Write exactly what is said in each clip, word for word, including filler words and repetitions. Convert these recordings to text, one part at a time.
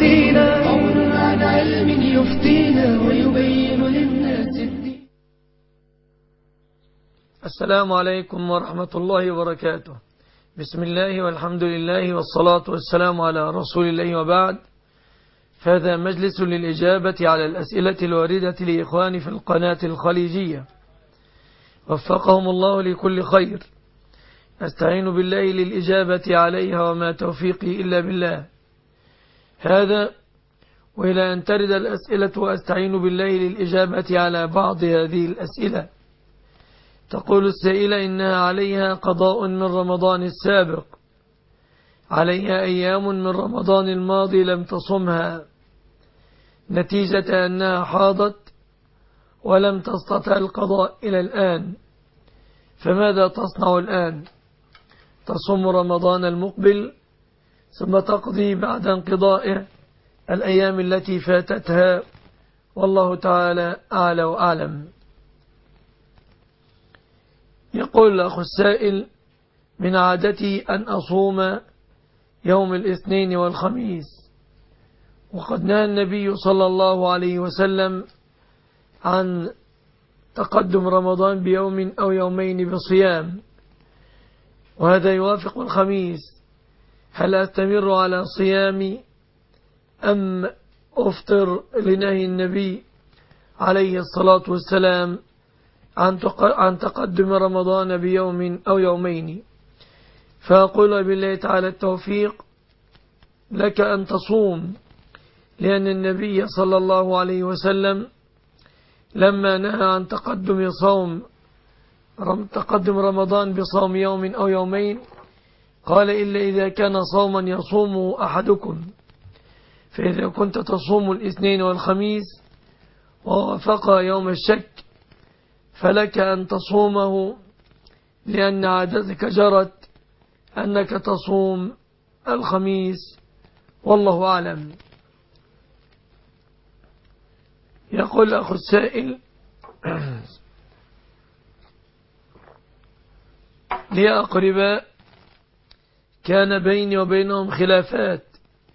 يهدينا، قول عن علم يفتينا ويبين للناس الدين. السلام عليكم ورحمة الله وبركاته. بسم الله والحمد لله والصلاة والسلام على رسول الله، وبعد. هذا مجلس للإجابة على الأسئلة الواردة لإخواني في القناة الخليجية، وفقهم الله لكل خير. أستعين بالله للإجابة عليها، وما توفيقي إلا بالله. هذا وإلى أن ترد الأسئلة وأستعين بالله للإجابة على بعض هذه الأسئلة. تقول السائلة إنها عليها قضاء من رمضان السابق، عليها أيام من رمضان الماضي لم تصمها، نتيجة أنها حاضت ولم تستطع القضاء إلى الآن، فماذا تصنع الآن؟ تصوم رمضان المقبل ثم تقضي بعد انقضائه الأيام التي فاتتها، والله تعالى أعلى وأعلم. يقول الأخ السائل: من عادتي أن أصوم يوم الاثنين والخميس، وقد نهى النبي صلى الله عليه وسلم عن تقدم رمضان بيوم أو يومين بصيام، وهذا يوافق الخميس. هل أستمر على صيامي أم أفطر لنهي النبي عليه الصلاة والسلام عن تقدم رمضان بيوم أو يومين؟ فأقول بالله تعالى التوفيق، لك أن تصوم، لأن النبي صلى الله عليه وسلم لما نهى عن تقدم صوم تقدم رمضان بصوم يوم أو يومين قال: إلا إذا كان صوما يصومه أحدكم، فإذا كنت تصوم الاثنين والخميس ووافق يوم الشك فلك أن تصومه، لأن عادتك جرت أنك تصوم الخميس، والله أعلم. يقول أخو السائل: لي أقرباء كان بيني وبينهم خلافات،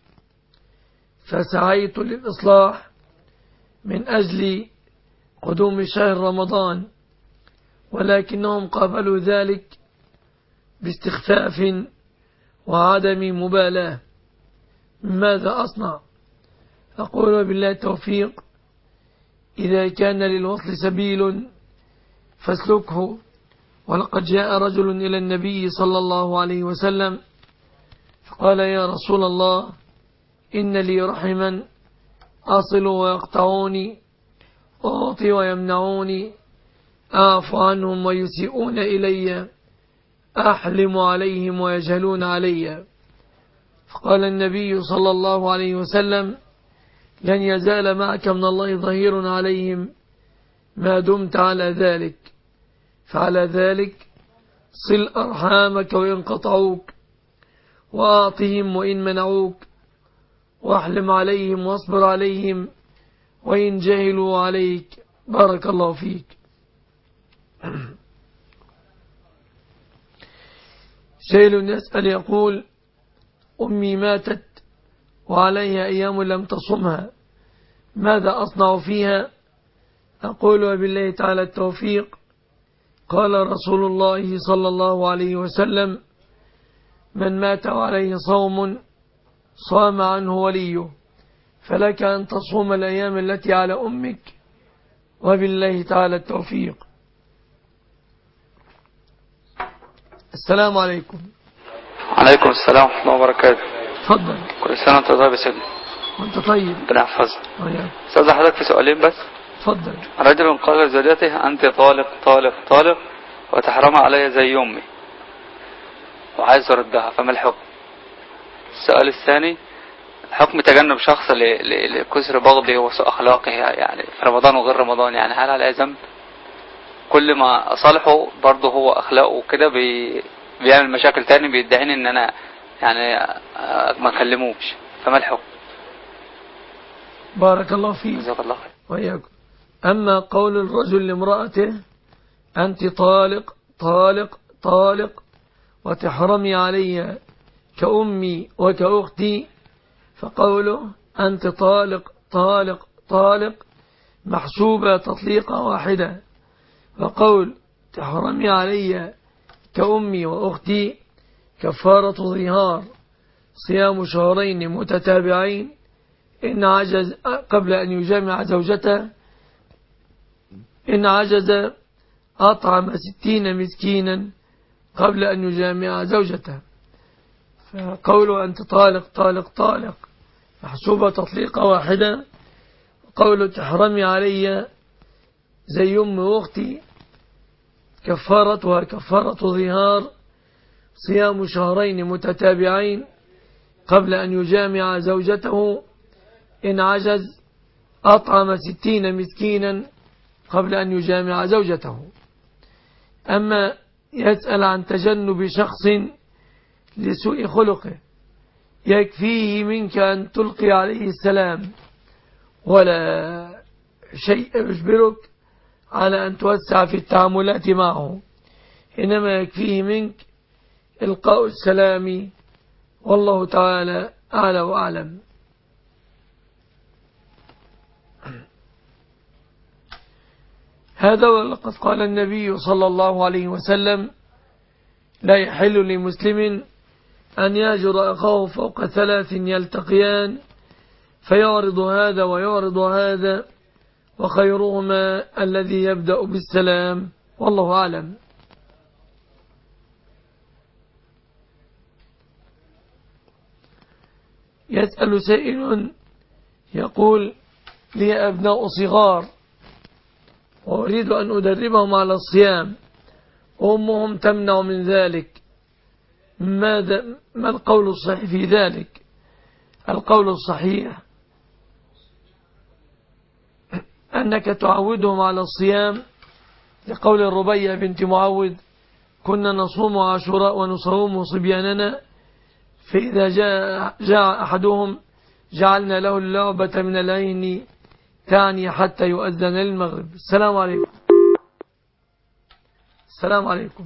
فسعيت للإصلاح من أجل قدوم شهر رمضان، ولكنهم قابلوا ذلك باستخفاف وعدم مبالاة. ماذا أصنع؟ أقول بالله التوفيق، إذا كان للوصل سبيل فاسلكه. ولقد جاء رجل إلى النبي صلى الله عليه وسلم فقال: يا رسول الله، إن لي رحما أصل ويقطعوني، أعطي ويمنعوني، أعفو عنهم ويسيئون إلي، أحلم عليهم ويجهلون علي. فقال النبي صلى الله عليه وسلم: لن يزال معك من الله ظهير عليهم ما دمت على ذلك، فعلى ذلك صل أرحامك وإن قطعوك، وأعطهم وإن منعوك، واحلم عليهم واصبر عليهم وإن جهلوا عليك. بارك الله فيك. سائل يسأل يقول: أمي ماتت وعليها أيام لم تصمها، ماذا أصنع فيها؟ أقول وبالله تعالى التوفيق، قال رسول الله صلى الله عليه وسلم: من مات وعليه صوم صام عنه وليه، فلك أن تصوم الأيام التي على أمك، وبالله تعالى التوفيق. السلام عليكم. عليكم السلام ورحمة الله وبركاته. تفضل. كل سنة وانت طيب يا سيدنا. وانت طيب. ربنا يحفظك. وياك. استاذ حضرتك في سؤالين بس. تفضل. رجل قال لزوجته: أنت طالق طالق طالق وتحرم علي زي أمي، وعايز أردها، فما الحكم؟ السؤال الثاني: حكم تجنب شخص لكسر بغضه وسوء أخلاقه يعني في رمضان وغير رمضان، يعني هل على ذنب؟ كل ما أصالحه برضه هو أخلاقه كده بي بيعمل مشاكل تاني، بيدعيني إن أنا يعني ما أكلموش، فما الحكم؟ بارك الله فيك. جزاك الله خير. وإياكم. أما قول الرجل لامرأته: أنت طالق طالق طالق وتحرمي علي كأمي وكأختي، فقوله: أنت طالق طالق طالق محسوبة تطليقة واحدة. وقول تحرمي علي كأمي وأختي كفارة ظهار صيام شهرين متتابعين إن عجز قبل أن يجامع زوجته إن عجز أطعم ستين مسكينا قبل أن يجامع زوجته. فقوله أنت طالق طالق طالق محسوبة تطليقة واحدة. وقوله تحرمي علي زي أم وأختي كفارتها كفارة ظهار صيام شهرين متتابعين قبل أن يجامع زوجته إن عجز أطعم ستين مسكينا قبل أن يجامع زوجته. أما يسأل عن تجنب شخص لسوء خلقه يكفيه منك أن تلقي عليه السلام ولا شيء يجبرك على أن توسع في التعاملات معه، إنما يكفيه منك إلقاء السلام، والله تعالى أعلى وأعلم. هذا ولقد قال النبي صلى الله عليه وسلم لا يحل لمسلم أن يهجر أخاه فوق ثلاث يلتقيان فيعرض هذا ويعرض هذا وخيرهما الذي يبدأ بالسلام، والله أعلم. يسأل سائل يقول لي أبناء صغار وأريد أن أدربهم على الصيام وأمهم تمنع من ذلك، ماذا ما القول الصحيح في ذلك؟ القول الصحيح أنك تعودهم على الصيام لقول الربيع بنت معوذ كنا نصوم عاشوراء ونصوم صبياننا فإذا جاء, جاء أحدهم جعلنا له اللعبة من العين تعني حتى يؤذن للمغرب. السلام عليكم. السلام عليكم.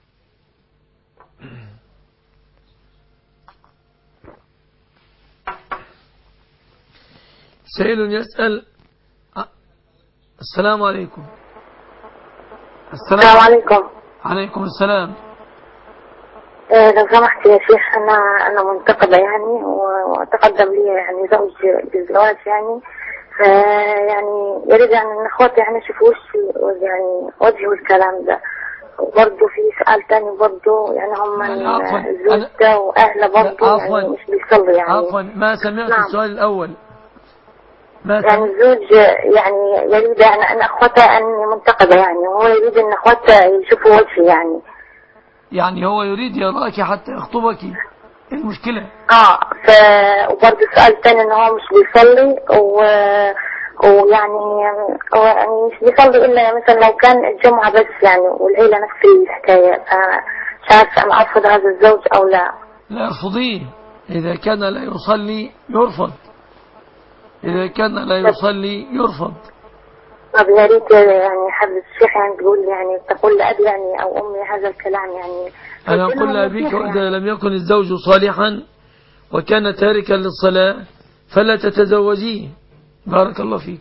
سائل يسأل. السلام عليكم. السلام عليكم. عليكم السلام. إيه لو سمحت يا شيخ، أنا أنا منتقبة يعني وتقدم لي يعني زوج بالزواج يعني، فيعني يريد يعني أن أخواتي يعني يشوفوا وش يعني وجهوا الكلام ده. وبرضه في سؤال تاني برضه يعني هم الزوجة وأهله برضه يعني مش بيصلوا يعني. عفوا ما سمعت. نعم. السؤال الأول يعني الزوج يعني يريد يعني أن أخوته أني منتقبة يعني، وهو يريد أن أخوته يشوفوا وجهي يعني. يعني هو يريد يراك حتى يخطبك، ايه المشكلة؟ اه ف وبرضه السؤال الثاني ان هو مش بيصلي و... ويعني هو يعني مش بيصلي الا مثلا لو كان الجمعة بس يعني، والعيلة نفس الحكاية، فمش عارفة انا ارفض هذا الزوج او لا. لا ارفضيه، اذا كان لا يصلي يرفض، اذا كان لا يصلي يرفض. طب يا ريت يعني حضرة الشيخ يعني تقول يعني تقول لأبي يعني أو أمي هذا الكلام يعني. أنا أقول لأبيك وإذا يعني لم يكن الزوج صالحا وكان تاركا للصلاة فلا تتزوجيه. بارك الله فيك.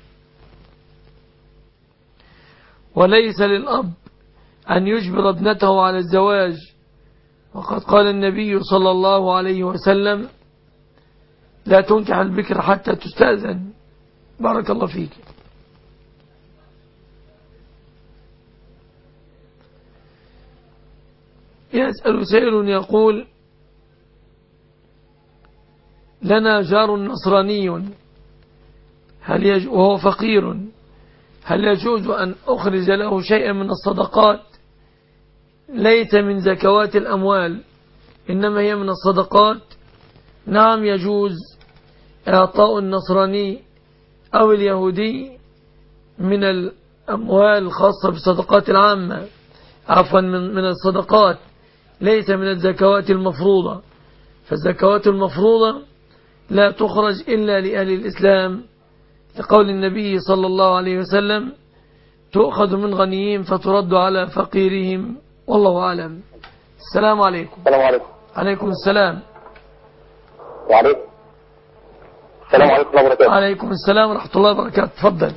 وليس للأب أن يجبر ابنته على الزواج، وقد قال النبي صلى الله عليه وسلم لا تنكح البكر حتى تستأذن. بارك الله فيك. يسأل سائل يقول لنا جار نصراني هل يج... وهو فقير، هل يجوز أن أخرج له شيئا من الصدقات ليس من زكوات الأموال إنما هي من الصدقات؟ نعم يجوز إعطاء النصراني أو اليهودي من الأموال الخاصة بالصدقات العامة، عفوا من, من الصدقات ليس من الزكوات المفروضة. فالزكوات المفروضة لا تخرج إلا لأهل الإسلام لقول النبي صلى الله عليه وسلم تؤخذ من غنيهم فترد على فقيرهم، والله أعلم. السلام عليكم. السلام عليكم. عليكم السلام. وعليكم السلام عليكم ورحمة الله وبركاته. عليكم السلام ورحمة الله وبركاته. تفضل.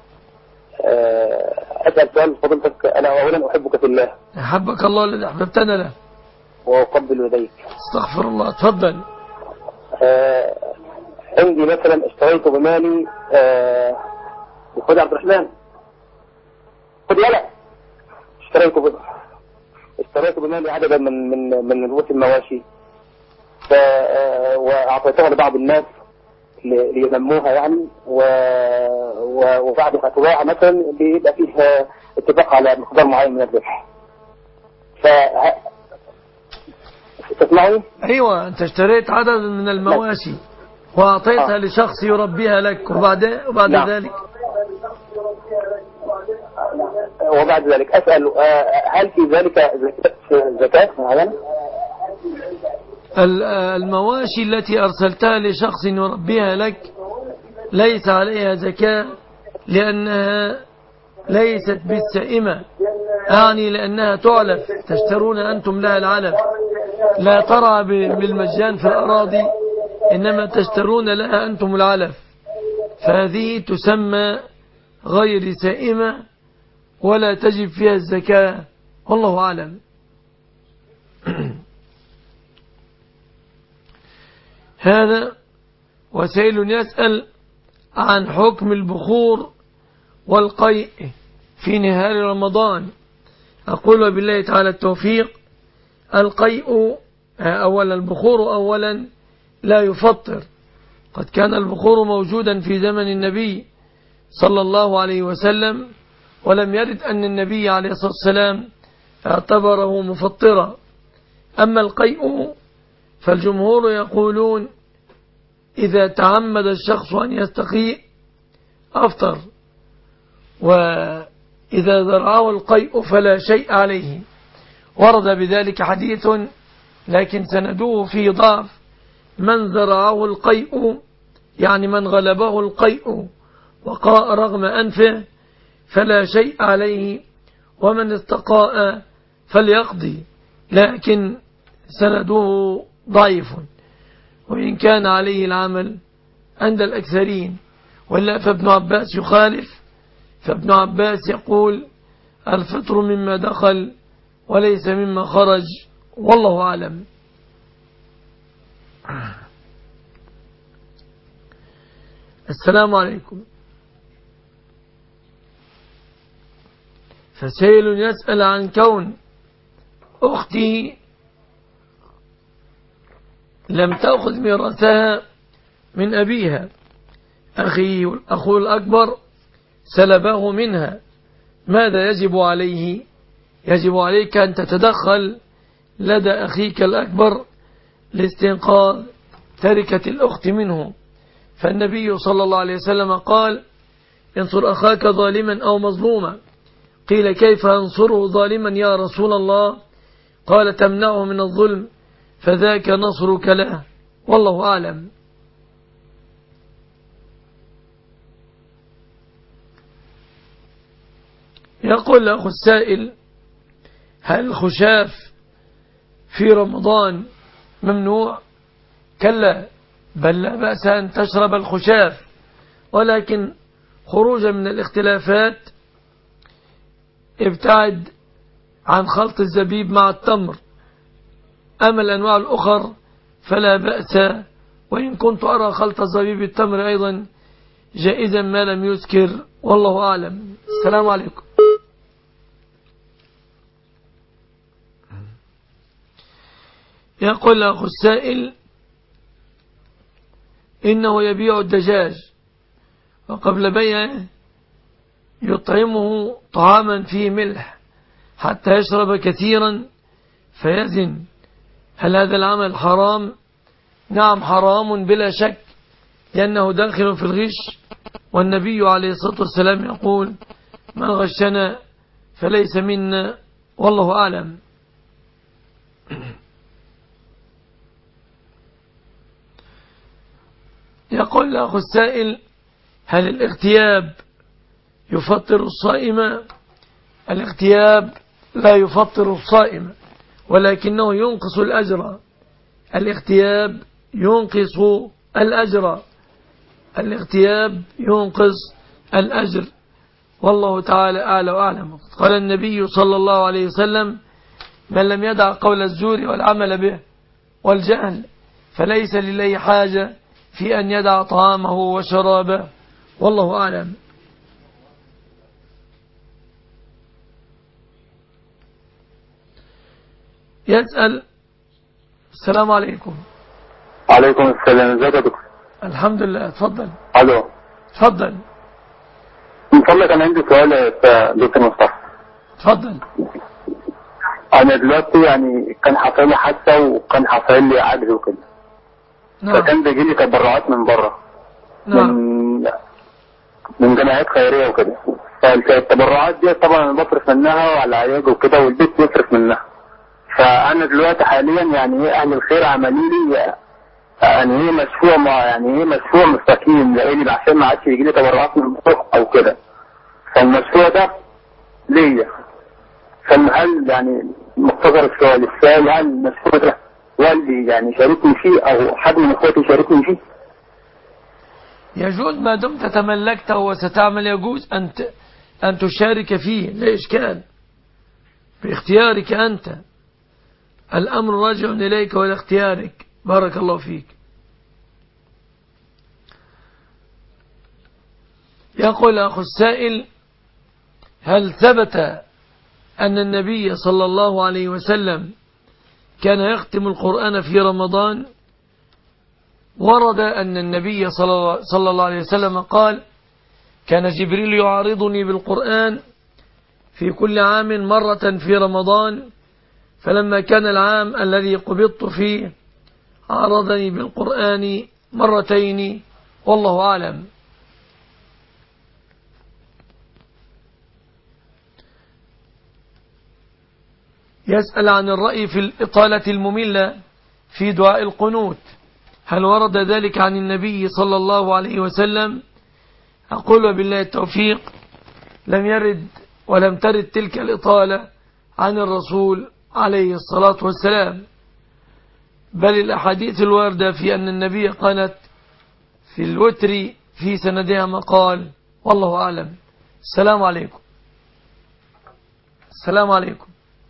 أسأل سؤال فضيلتك. أنا أولا أحبك في الله. أحبك الله الذي أحببتنا له. وأقبل يديك. استغفر الله. تفضل. آه عندي مثلا اشتريت بمالي آه خد عبد الرحمن خد يلا اشتريت ب... اشتريت بمالي عددا من من من رؤوس المواشي ف آه واعطيتها لبعض الناس لينموها يعني و... و... وبعد ما تباع مثلا بيبقى فيه اتفاق على مقدار معين من الربح. ف تسمعني؟ ايوه، انت اشتريت عدد من المواشي واعطيتها آه. لشخص يربيها لك وبعد وبعد نعم. ذلك وبعد ذلك اسال هل في ذلك زكاه معينه؟ المواشي التي ارسلتها لشخص يربيها لك ليس عليها زكاه لانها ليست بالسائمه، يعني لانها تعلف، تشترون انتم لها العلف، لا ترى بالمجان في الأراضي، إنما تشترون لها أنتم العلف، فهذه تسمى غير سائمة ولا تجب فيها الزكاة، والله أعلم. هذا وسائل يسأل عن حكم البخور والقيء في نهار رمضان. أقول بالله تعالى التوفيق. القيء أولا البخور أولا لا يفطر، قد كان البخور موجودا في زمن النبي صلى الله عليه وسلم ولم يرد أن النبي عليه الصلاة والسلام اعتبره مفطرا. أما القيء فالجمهور يقولون إذا تعمد الشخص أن يستقيء أفطر، وإذا ذرعه القيء فلا شيء عليه. ورد بذلك حديث لكن سندوه فيه ضعف: من ذرعه القيء يعني من غلبه القيء وقاء رغم أنفه فلا شيء عليه، ومن استقاء فليقضي، لكن سندوه ضعيف وإن كان عليه العمل عند الأكثرين. ولا فابن عباس يخالف، فابن عباس يقول الفطر مما دخل وليس مما خرج، والله أعلم. السلام عليكم. فسائل يسأل عن كون أختي لم تأخذ ميراثها من أبيها، أخي الأخو الأكبر سلبه منها، ماذا يجب عليه؟ يجب عليك أن تتدخل لدى أخيك الأكبر لاستنقاذ تركة الأخت منه، فالنبي صلى الله عليه وسلم قال: انصر أخاك ظالما أو مظلوما. قيل: كيف أنصره ظالما يا رسول الله؟ قال: تمنعه من الظلم فذاك نصرك له، والله أعلم. يقول أخو السائل: هل الخشاف في رمضان ممنوع؟ كلا، بل لا بأس أن تشرب الخشاف، ولكن خروجا من الاختلافات ابتعد عن خلط الزبيب مع التمر. أما الأنواع الأخر فلا بأس، وإن كنت أرى خلط الزبيب بالتمر أيضا جائزا ما لم يذكر، والله أعلم. السلام عليكم. يقول أخو السائل: إنه يبيع الدجاج وقبل بيعه يطعمه طعاما فيه ملح حتى يشرب كثيرا فيزن، هل هذا العمل حرام؟ نعم حرام بلا شك، لأنه داخل في الغش، والنبي عليه الصلاة والسلام يقول: من غشنا فليس منا، والله أعلم. يقول أخو السائل: هل الاغتياب يفطر الصائم؟ الاغتياب لا يفطر الصائم، ولكنه ينقص الأجر. الاغتياب ينقص الأجر، الاغتياب ينقص الأجر، والله تعالى أعلى وأعلم. قال النبي صلى الله عليه وسلم: من لم يدع قول الزور والعمل به والجهل فليس لله حاجة في أن يدع طعامه وشرابه، والله أعلم. يسأل: السلام عليكم. عليكم السلام، ازيك يا دكتور؟ الحمد لله، اتفضل. الو، اتفضل. من فضلك انا عندي سؤال يا دكتور مصطفى. اتفضل. انا دلوقتي يعني كان حصل لي حادثه وكان حصل لي عجز وكده. نعم. فكان بيجي لي تبرعات من بره. نعم. من من جمعيات خيريه وكده. فالتبرعات دي طبعا انا بصرف منها وعلى علاج وكده، والبيت بيصرف منها. فانا دلوقتي حاليا يعني ايه اهل الخير عملوا لي يعني ايه مشروع مع يعني ايه مشروع مستقيم، لاني عشان ما عادش يجي لي تبرعات من بره او كده. فالمشروع ده ليا. فهل يعني مختصر السؤال السؤال هل المشروع ده والدي يعني شاركني فيه او حد من اخواتي يشاركني فيه؟ يجوز ما دمت تملكته وستعمل، يجوز أن أن تشارك فيه، لا إشكال، باختيارك أنت. الأمر راجع إليك وإلى اختيارك. بارك الله فيك. يقول أخو السائل: هل ثبت أن النبي صلى الله عليه وسلم كان يختم القرآن في رمضان؟ ورد أن النبي صلى الله عليه وسلم قال: كان جبريل يعارضني بالقرآن في كل عام مرة في رمضان، فلما كان العام الذي قبضت فيه عارضني بالقرآن مرتين، والله أعلم. يسأل عن الرأي في الإطالة المملة في دعاء القنوت، هل ورد ذلك عن النبي صلى الله عليه وسلم؟ أقول وبالله التوفيق: لم يرد ولم ترد تلك الإطالة عن الرسول عليه الصلاة والسلام، بل الأحاديث الواردة في أن النبي قالت في الوتر في سندها مقال، والله أعلم. السلام عليكم. السلام عليكم.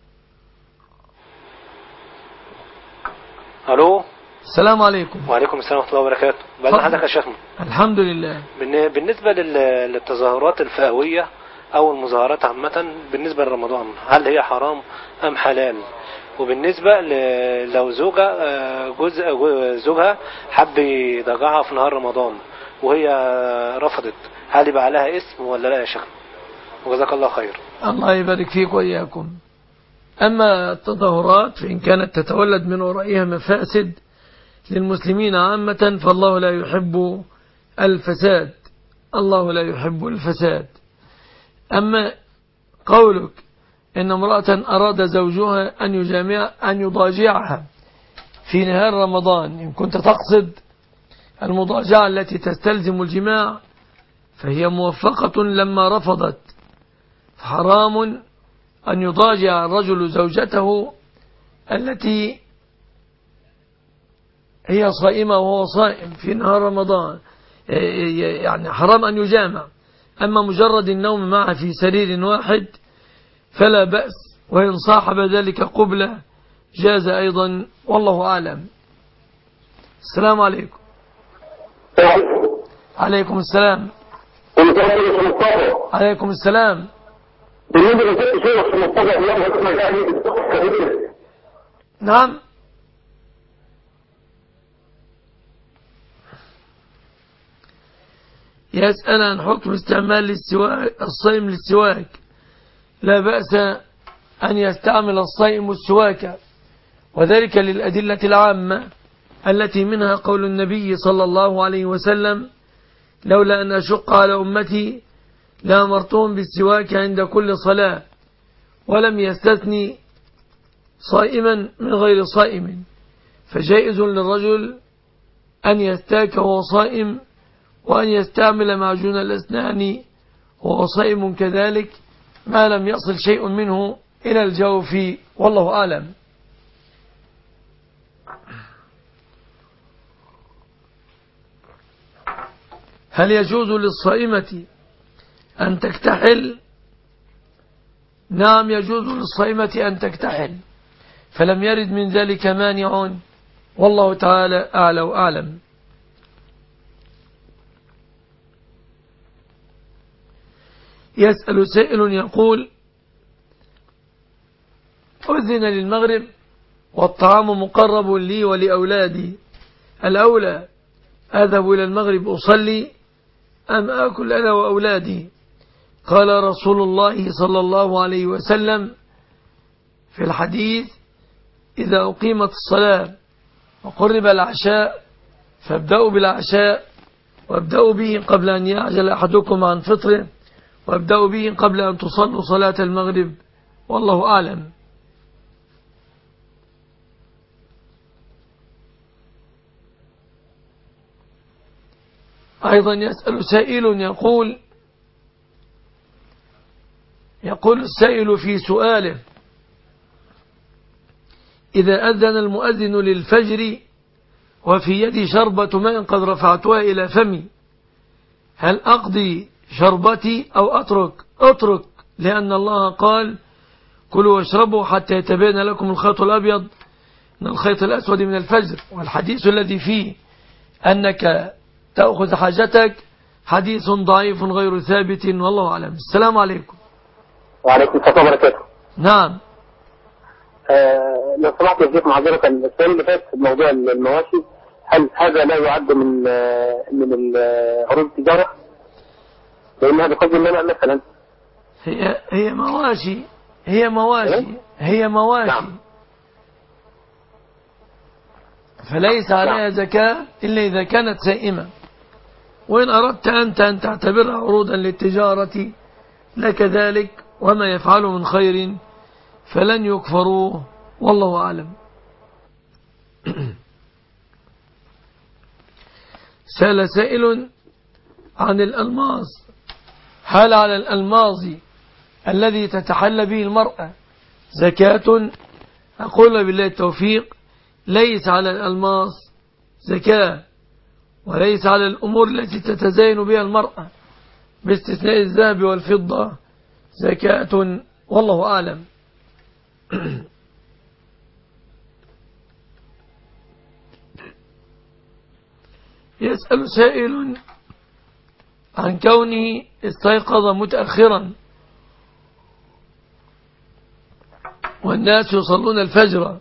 الو. السلام عليكم. وعليكم السلام ورحمه الله وبركاته. بعد حضرتك يا شيخنا. الحمد لله. بالنسبه للتظاهرات الفئويه او المظاهرات عامه بالنسبه لرمضان، هل هي حرام ام حلال؟ وبالنسبه لو زوجة جوز زوجها حب يضجعها في نهار رمضان وهي رفضت، هل يبقى عليها اسم ولا لا يا شيخنا؟ وجزاك الله خير. الله يبارك فيك وإياكم. أما التظاهرات فإن كانت تتولد من ورائها مفاسد للمسلمين عامة فالله لا يحب الفساد، الله لا يحب الفساد. أما قولك إن امرأة أراد زوجها أن يجامع أن يضاجعها في نهار رمضان، إن كنت تقصد المضاجعة التي تستلزم الجماع فهي موفقة لما رفضت. حرام أن يضاجع الرجل زوجته التي هي صائمة وهو صائم في نهار رمضان، يعني حرام أن يجامع. أما مجرد النوم معه في سرير واحد فلا بأس، وإن صاحب ذلك قبلة جاز أيضا، والله أعلم. السلام عليكم. عليكم السلام. عليكم السلام. نعم. يسأل عن حكم استعمال الصائم للسواك. لا بأس أن يستعمل الصائم السواك، وذلك للأدلة العامة التي منها قول النبي صلى الله عليه وسلم: لولا أن أشق على أمتي لأمرتهم بالسواك عند كل صلاة، ولم يستثني صائما من غير صائم، فجائز للرجل أن يستاك وهو صائم، وأن يستعمل معجون الأسنان وهو صائم كذلك، ما لم يصل شيء منه إلى الجوف، والله أعلم. هل يجوز للصائمة أن تكتحل؟ نعم يجوز للصائمة أن تكتحل، فلم يرد من ذلك مانع، والله تعالى أعلى وأعلم. يسأل سائل يقول: أذن للمغرب والطعام مقرب لي ولأولادي، الأولى أذهب إلى المغرب أصلي أم آكل أنا وأولادي؟ قال رسول الله صلى الله عليه وسلم في الحديث: إذا أقيمت الصلاة وقرب العشاء فابدأوا بالعشاء، وابدأوا به قبل أن يعجل أحدكم عن فطره، وابدأوا به قبل أن تصلوا صلاة المغرب، والله أعلم. أيضا يسأل سائل يقول يقول السائل في سؤاله: إذا أذن المؤذن للفجر وفي يدي شربة ماء قد رفعتها إلى فمي، هل أقضي شربتي أو أترك؟ أترك، لأن الله قال: كلوا واشربوا حتى يتبين لكم الخيط الأبيض من الخيط الأسود من الفجر. والحديث الذي فيه أنك تأخذ حاجتك حديث ضعيف غير ثابت، والله أعلم. السلام عليكم. وعليكم السلام ورحمة الله. نعم. آه لو سمحت يا شيخ معذرة، السؤال اللي فات في موضوع المواشي، هل هذا لا يعد من آه من عروض التجارة؟ لأن هذا قصد المنع مثلا. هي هي مواشي هي مواشي هي مواشي نعم. فليس عليها زكاة إلا إذا كانت سائمة. وإن أردت أنت أن تعتبرها عروضا للتجارة لك ذلك، وما يفعله من خير فلن يكفروه، والله أعلم. سأل سائل عن الألماس: هل على الألماس الذي تتحلى به المرأة زكاة؟ أقول بالله التوفيق: ليس على الألماس زكاة، وليس على الأمور التي تتزين بها المرأة باستثناء الذهب والفضة زكاة، والله أعلم. يسأل سائل عن كونه استيقظ متأخرا والناس يصلون الفجر،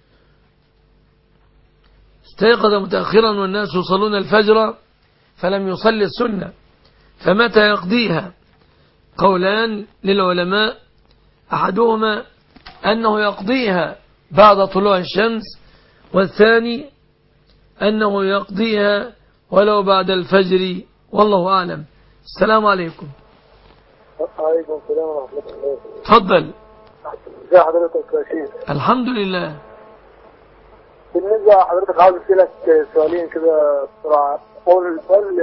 استيقظ متأخرا والناس يصلون الفجر فلم يصلي السنة، فمتى يقضيها؟ قولان للعلماء: أحدهما أنه يقضيها بعد طلوع الشمس، والثاني أنه يقضيها ولو بعد الفجر، والله أعلم. السلام عليكم. وعليكم السلام ورحمة الله. تفضل. ازي حضرتك يا شيخ؟ الحمد لله. بالنسبة لحضرتك عاوز اسألك سؤالين كده بسرعة. أول سؤال،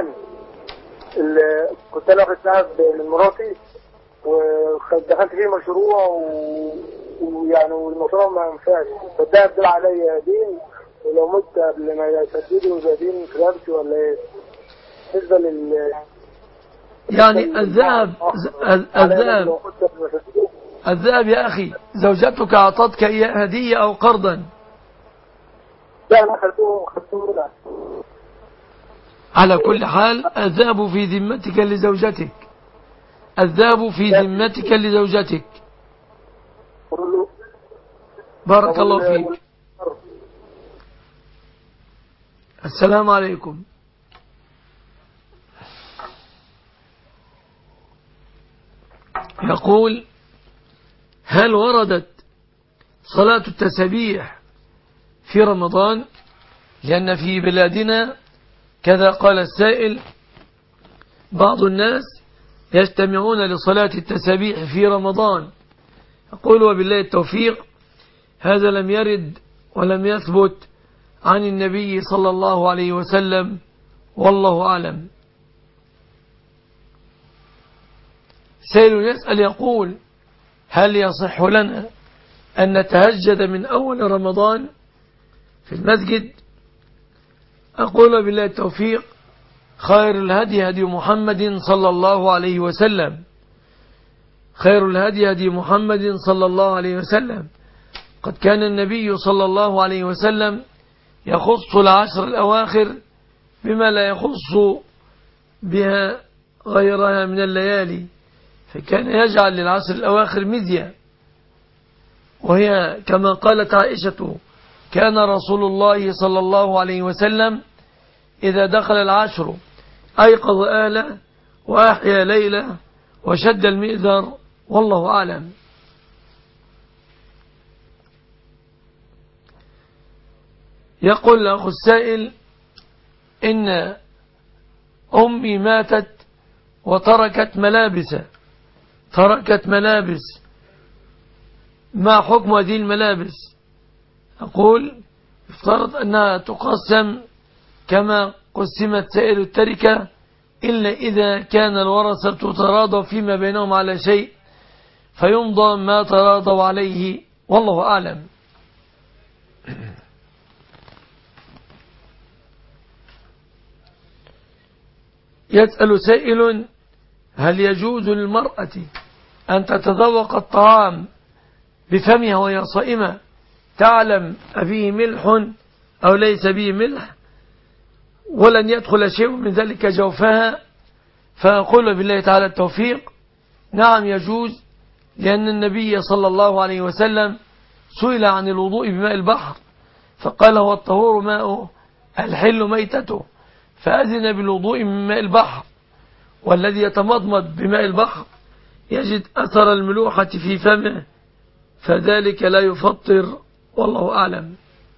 اللي كنت أنا واخد سحب من مراتي ودخلت فيه مشروع ويعني والمشروع ما ينفعش، فده يدل عليا دين، ولو مت قبل ما يسددوا يبقى دين في رقبتي ولا ايه؟ بالنسبة لل يعني الذهب الذهب الذهب يا أخي، زوجتك أعطتك إياه هدية أو قرضا؟ لا أنا خدته خدته منها. على كل حال الذهب في ذمتك لزوجتك، الذهب في ذمتك لزوجتك. بارك الله فيك. السلام عليكم. يقول: هل وردت صلاة التسبيح في رمضان؟ لأن في بلادنا كذا قال السائل بعض الناس يجتمعون لصلاة التسبيح في رمضان. أقول وبالله التوفيق، هذا لم يرد ولم يثبت عن النبي صلى الله عليه وسلم، والله أعلم. سائل يسأل يقول: هل يصح لنا أن نتهجد من أول رمضان في المسجد؟ أقول بالله التوفيق، خير الهدي هدي محمد صلى الله عليه وسلم خير الهدي هدي محمد صلى الله عليه وسلم قد كان النبي صلى الله عليه وسلم يخص العشر الأواخر بما لا يخص بها غيرها من الليالي، فكان يجعل للعشر الأواخر مزية، وهي كما قالت عائشة: كان رسول الله صلى الله عليه وسلم إذا دخل العشر أيقظ أهله وأحيا ليله وشد المئزر، والله أعلم. يقول الأخ السائل: إن أمي ماتت وتركت ملابس تركت ملابس ما حكم هذه الملابس؟ أقول: افترض أنها تقسم كما قسمت سائر التركة، إلا إذا كان الورثة تراضوا فيما بينهم على شيء فيمضى ما تراضوا عليه، والله أعلم. يسأل سائل: هل يجوز للمرأة أن تتذوق الطعام بفمها وهي صائمة تعلم أفيه ملح أو ليس به ملح ولن يدخل شيء من ذلك جوفها؟ فأقول بالله تعالى التوفيق: نعم يجوز، لأن النبي صلى الله عليه وسلم سئل عن الوضوء بماء البحر فقال: هو الطهور ماءه الحل ميتته، فأذن بالوضوء من ماء البحر، والذي يتمضمض بماء البحر يجد أثر الملوحة في فمه، فذلك لا يفطر، والله أعلم.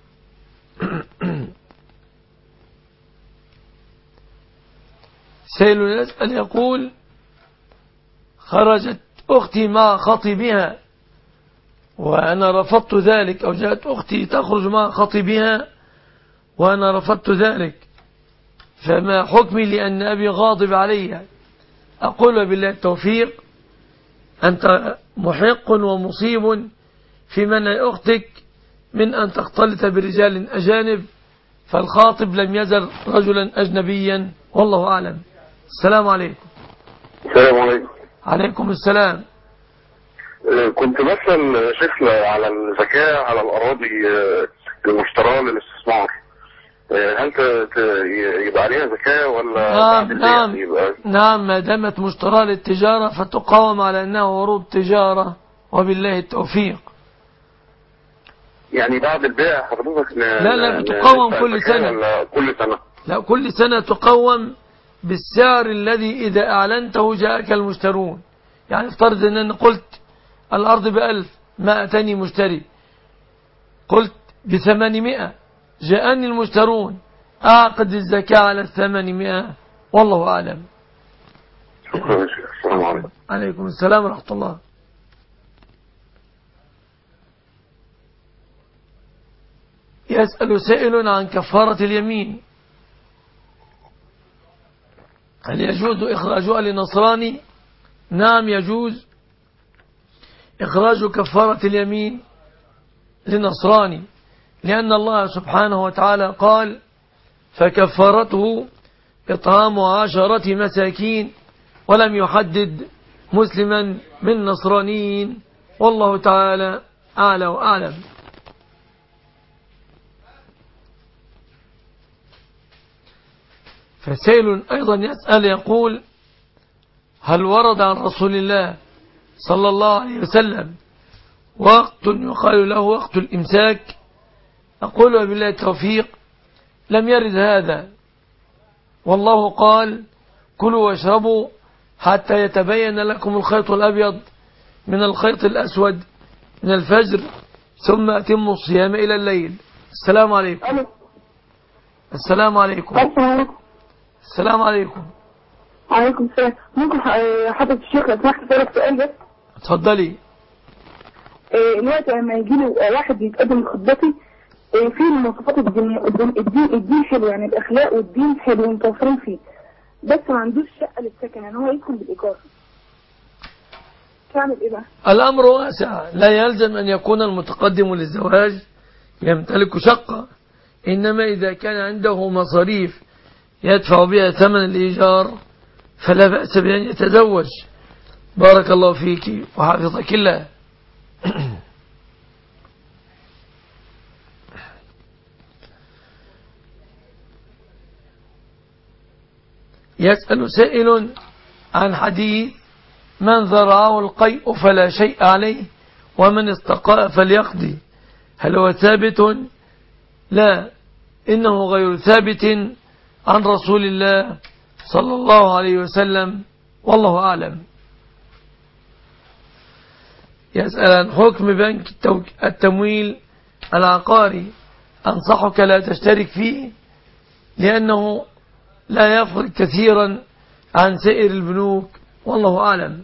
سائل يسأل يقول: خرجت أختي مع خطيبها وأنا رفضت ذلك، أو جاءت أختي تخرج مع خطيبها وأنا رفضت ذلك، فما حكمي لأن أبي غاضب علي؟ أقول بالله التوفيق: أنت محق ومصيب في منع أختك من أن تختلط برجال أجانب، فالخاطب لم يزل رجلا أجنبيا، والله أعلم. السلام عليكم. السلام عليكم. عليكم السلام. كنت بسأل شيخنا على الزكاة على الأراضي المشتراه للاستثمار، هل يبقى عليها زكاة ولا؟ نعم نعم نعم ما دامت مشتراه للتجارة فتقاوم على أنها عروض تجارة، وبالله التوفيق. يعني بعد البيع حضرتك لا لا تقوم كل سنة ولا كل سنة؟ لا كل سنة تقوم بالسعر الذي إذا أعلنته جاءك المشترون. يعني افترض أن أنا قلت الأرض بألف، ما أتاني مشتري، قلت بثمانمائة، جاءني المشترون، أعقد الزكاة على الثمانمائة، والله أعلم. شكرا. السلام عليكم. عليكم السلام ورحمة الله. يسأل سائل عن كفارة اليمين: هل يجوز إخراجها لنصراني؟ نعم يجوز إخراج كفارة اليمين لنصراني، لأن الله سبحانه وتعالى قال: فكفارته إطعام عشرة مساكين، ولم يحدد مسلما من نصرانيين، والله تعالى أعلى وأعلم. فسائل أيضا يسأل يقول: هل ورد عن رسول الله صلى الله عليه وسلم وقت يقال له وقت الإمساك؟ أقول بالله التوفيق: لم يرد هذا، والله قال: كلوا واشربوا حتى يتبين لكم الخيط الأبيض من الخيط الأسود من الفجر ثم أتموا الصيام إلى الليل. السلام عليكم. السلام عليكم. السلام عليكم. عليكم السلام. ممكن حضرتك الشيخ لو سمحت اسالك سؤال بس؟ اتفضلي. دلوقتي لما يجي له واحد يتقدم لخطبتي في المواصفات الدينية، الدين الدين حلو، يعني الأخلاق والدين حلو متوفرين فيه، بس ما عندوش شقة للسكن، يعني هو يدخل بالإيجار، تعمل إيه بقى؟ الأمر واسع، لا يلزم أن يكون المتقدم للزواج يمتلك شقة، إنما إذا كان عنده مصاريف يدفع بها ثمن الإيجار فلا بأس بأن يتزوج. بارك الله فيك وحفظك الله. يسأل سائل عن حديث من ذرعه القيء فلا شيء عليه ومن استقاء فليقضي، هل هو ثابت؟ لا، إنه غير ثابت عن رسول الله صلى الله عليه وسلم، والله أعلم. يسأل عن حكم بنك التمويل العقاري، أنصحك لا تشترك فيه لأنه لا يفرق كثيرا عن سائر البنوك، والله أعلم.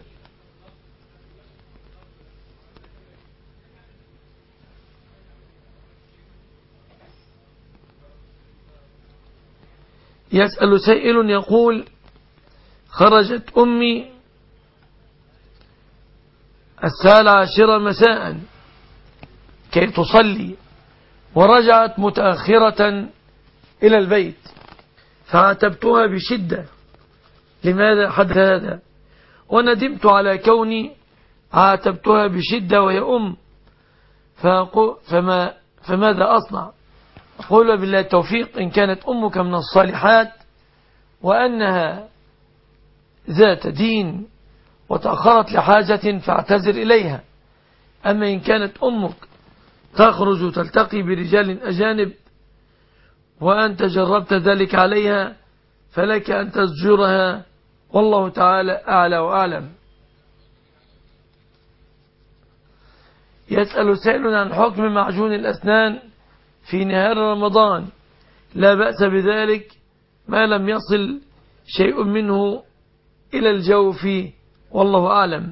يسأل سائل يقول خرجت أمي الساعة العاشرة مساء كي تصلي ورجعت متأخرة إلى البيت فعاتبتها بشدة لماذا حدث هذا، وندمت على كوني عاتبتها بشدة وهي أم، فما فماذا أصنع؟ أقول بالله التوفيق، إن كانت أمك من الصالحات وأنها ذات دين وتأخرت لحاجة فاعتذر إليها. أما إن كانت أمك تخرج وتلتقي برجال أجانب وأنت جربت ذلك عليها فلك أن تزجرها، والله تعالى أعلى وأعلم. يسأل سائل عن حكم معجون الأسنان في نهار رمضان، لا بأس بذلك ما لم يصل شيء منه إلى الجوف، والله أعلم.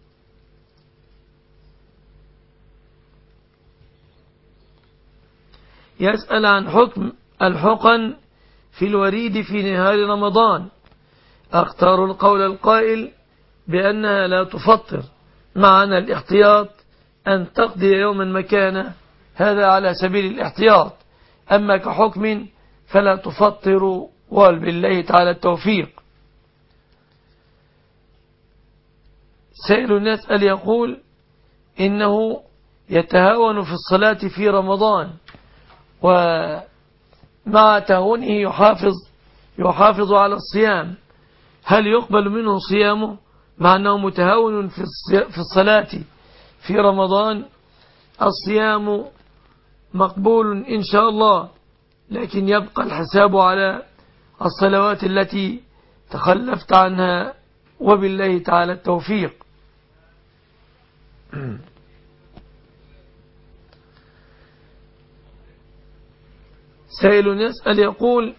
يسأل عن حكم الحقن في الوريد في نهار رمضان، أختار القول القائل بأنها لا تفطر، معنى الاحتياط أن تقضي يوما مكانه، هذا على سبيل الاحتياط، أما كحكم فلا تفطر، وبالله تعالى التوفيق. سائل يسأل يقول إنه يتهاون في الصلاة في رمضان ومع تهونه يحافظ يحافظ على الصيام، هل يقبل منه صيامه مع أنه متهاون في الصلاة في رمضان؟ الصيام مقبول إن شاء الله، لكن يبقى الحساب على الصلوات التي تخلفت عنها، وبالله تعالى التوفيق. سائل يسأل يقول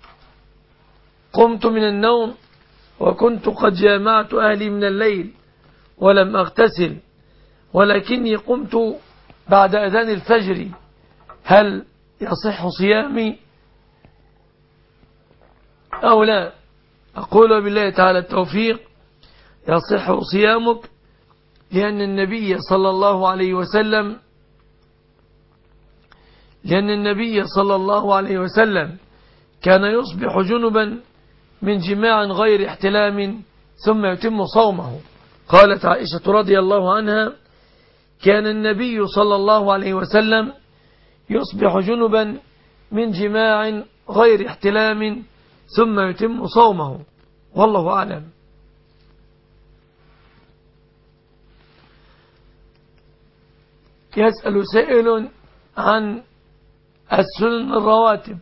قمت من النوم وكنت قد جامعت أهلي من الليل ولم أغتسل، ولكني قمت بعد أذان الفجر، هل يصح صيامي أو لا؟ أقول بالله تعالى التوفيق، يصح صيامك، لأن النبي صلى الله عليه وسلم لأن النبي صلى الله عليه وسلم كان يصبح جنبا من جماع غير احتلام ثم يتم صومه. قالت عائشة رضي الله عنها كان النبي صلى الله عليه وسلم يصبح جنبا من جماع غير احتلام ثم يتم صومه، والله أعلم. يسأل سائل عن السنن الرواتب،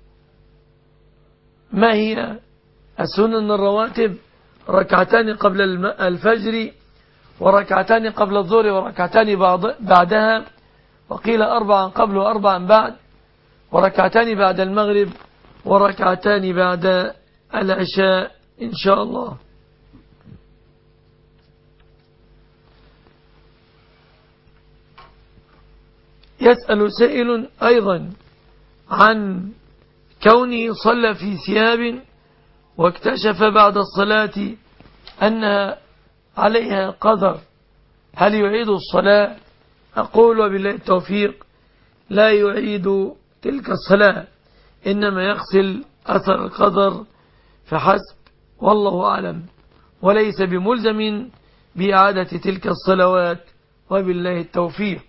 ما هي السنن الرواتب؟ ركعتان قبل الفجر وركعتان قبل الظهر وركعتان بعدها، وقيل أربعا قبل وأربعا بعد، وركعتان بعد المغرب وركعتان بعد العشاء إن شاء الله. يسأل سائل أيضا عن كونه صلى في ثياب واكتشف بعد الصلاة أنها عليها قدر، هل يعيد الصلاة؟ أقول بالله التوفيق، لا يعيد تلك الصلاة، إنما يغسل أثر القدر فحسب، والله أعلم، وليس بملزم بإعادة تلك الصلوات، وبالله التوفيق.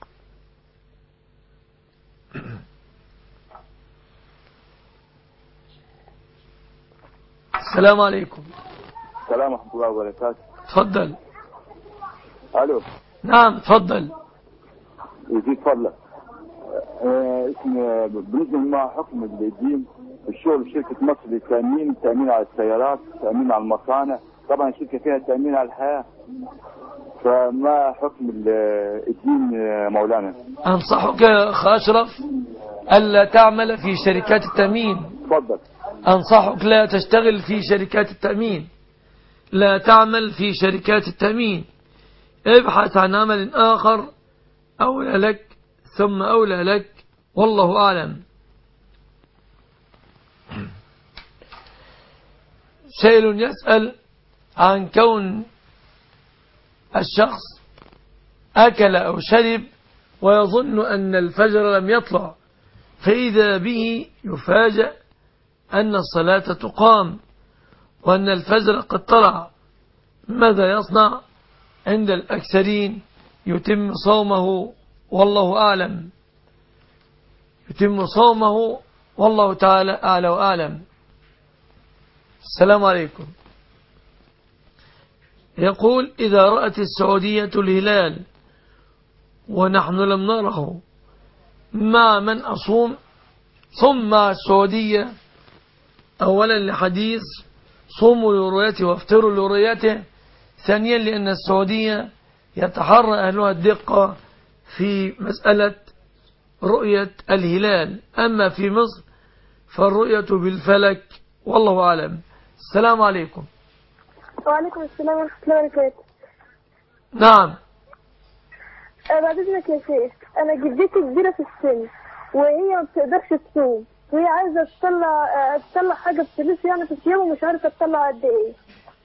السلام عليكم. السلام ورحمة الله وبركاته. تفضل. ألو. نعم تفضل. يزيد فضلك. آه اسم بالنسبة ما حكم الدين الشغل بشركة مصر للتأمين، تأمين على السيارات، تأمين على المصانع، طبعا الشركة فيها تأمين على الحياة، فما حكم الدين مولانا؟ أنصحك يا أخ أشرف ألا تعمل في شركات التأمين. تفضل. أنصحك لا تشتغل في شركات التأمين، لا تعمل في شركات التأمين، ابحث عن عمل آخر أولى لك ثم أولى لك، والله أعلم. سائل يسأل عن كون الشخص أكل أو شرب ويظن أن الفجر لم يطلع، فإذا به يفاجأ أن الصلاة تقام وأن الفجر قد طلع، ماذا يصنع؟ عند الأكثرين يتم صومه، والله أعلم، يتم صومه، والله تعالى أعلى وأعلم. السلام عليكم. يقول: إذا رأت السعودية الهلال ونحن لم نره، مع من أصوم؟ صم مع السعودية، أولا لحديث صوموا لرؤيته وافطروا لرؤيته، ثانيا لأن السعودية يتحرى أهلها الدقة في مسألة رؤية الهلال، أما في مصر فالرؤية بالفلك، والله أعلم. السلام عليكم. وعليكم السلام ورحمة الله وبركاته. نعم. بعد إذنك يا شيخ، أنا جدتي كبيرة في السن وهي ما بتقدرش تصوم، وهي عايزة تطلع تطلع حاجة بفلوس يعني في الصيام ومش عارفة تطلع قد إيه.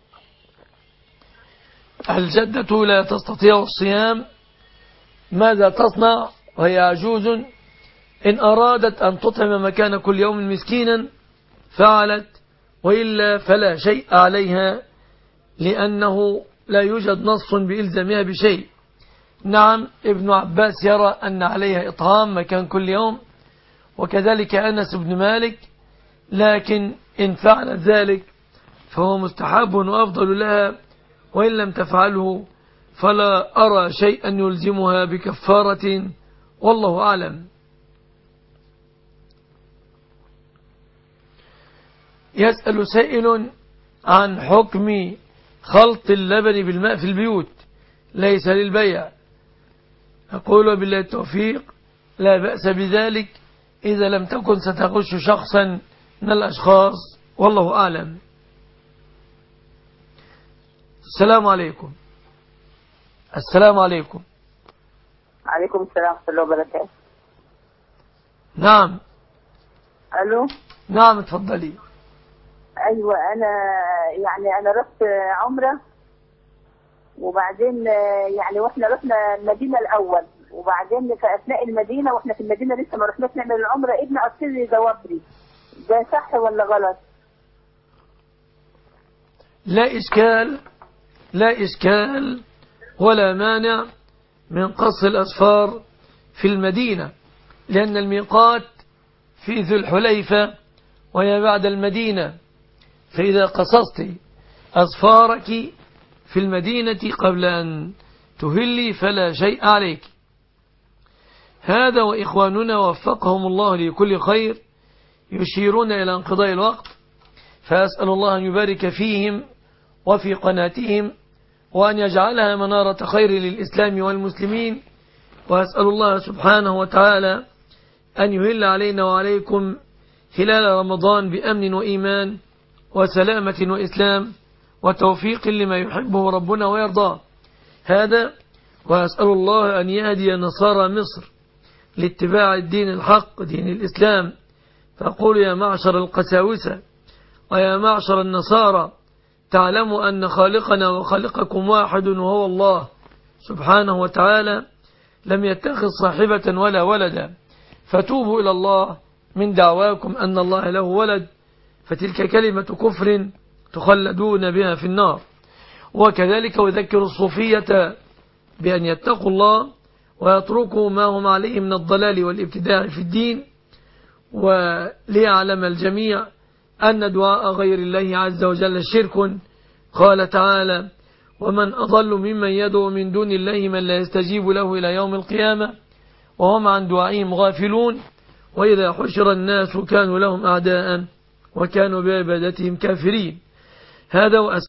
الجدة لا تستطيع الصيام، ماذا تصنع وهي عجوز؟ إن أرادت أن تطعم مكان كل يوم مسكينا فعلت، وإلا فلا شيء عليها، لأنه لا يوجد نص بإلزامها بشيء. نعم، ابن عباس يرى أن عليها إطعام مكان كل يوم، وكذلك أنس بن مالك، لكن إن فعلت ذلك فهو مستحب وأفضل لها، وإن لم تفعله فلا أرى شيئا يلزمها بكفارة، والله أعلم. يسأل سائل عن حكم خلط اللبن بالماء في البيوت ليس للبيع. أقول بالله التوفيق، لا بأس بذلك إذا لم تكن ستغش شخصا من الأشخاص، والله أعلم. السلام عليكم. السلام عليكم. عليكم السلام ورحمة الله وبركاته. نعم. ألو. نعم اتفضلي. أيوة، أنا يعني أنا رحت عمرة، وبعدين يعني وإحنا رحنا المدينة الأول، وبعدين في أثناء المدينة وإحنا في المدينة لسه ما رحناش نعمل العمرة، ابني أرسل لي ضوافري، ده صح ولا غلط؟ لا إشكال، لا إشكال ولا مانع من قص الأظفار في المدينة، لأن الميقات في ذو الحليفة وهي بعد المدينة، فإذا قصصت أظفارك في المدينة قبل أن تهلي فلا شيء عليك. هذا وإخواننا وفقهم الله لكل خير يشيرون إلى انقضاء الوقت، فأسأل الله أن يبارك فيهم وفي قناتهم، وأن يجعلها منارة خير للإسلام والمسلمين، وأسأل الله سبحانه وتعالى أن يهل علينا وعليكم خلال رمضان بأمن وإيمان وسلامة وإسلام وتوفيق لما يحبه ربنا ويرضاه. هذا وأسأل الله أن يهدي نصارى مصر لاتباع الدين الحق دين الإسلام، فأقول يا معشر القساوسة ويا معشر النصارى، تعلموا أن خالقنا وخالقكم واحد وهو الله سبحانه وتعالى، لم يتخذ صاحبة ولا ولدا، فتوبوا إلى الله من دعواكم أن الله له ولد، فتلك كلمة كفر تخلدون بها في النار. وكذلك يذكر الصوفية بأن يتقوا الله ويتركوا ما هم عليه من الضلال والابتداع في الدين، وليعلم الجميع أن دعاء غير الله عز وجل شرك. قال تعالى: ومن أضل ممن يدعو من دون الله من لا يستجيب له إلى يوم القيامة وهم عن دعائهم غافلون وإذا حشر الناس كانوا لهم أعداء وكانوا بعبادتهم كافرين. هذا